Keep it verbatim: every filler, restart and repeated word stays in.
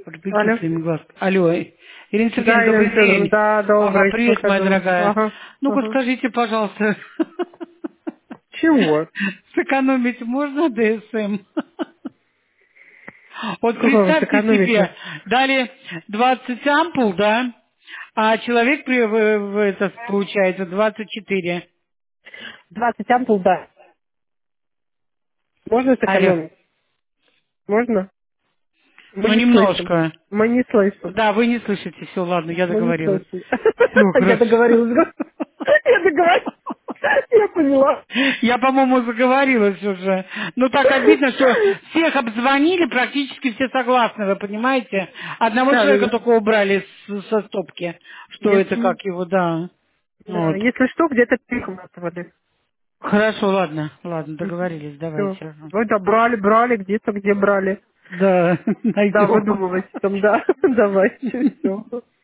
Прикинь Алло. своими глазками. Алло, Ирина Да, Сергеевна, добрый Елена Федоровна, день. да, Ага, добрый, привет, моя выхожу. дорогая. Ага, Ну-ка ага. скажите, пожалуйста, Чего? сэкономить можно ДСМ? Вот Какого представьте себе, сэкономить-то? дали двадцать ампул, да, а человек при, в, в это получается двадцать четыре. двадцать ампул, да. Можно Алло. сэкономить? Можно? Мы Ну, не слышим. немножко. Мы не слышим. Да, вы не слышите. Все, ладно, я Мы не договорилась. слышим. Все, Я хорошо. договорилась. Я договорилась. Я поняла. Я, по-моему, заговорилась уже. Ну, так обидно, что всех обзвонили, практически все согласны, вы понимаете? Одного Да, да, человека да. только убрали с- со стопки. Что это, Если, как его, да. да, Вот. если что, где-то перехватывали. Хорошо, ладно, ладно, договорились, Все. давайте. Вы да, брали, брали, где-то где брали. Да, Да, найдем. выдумывайте там, да. Давайте, все.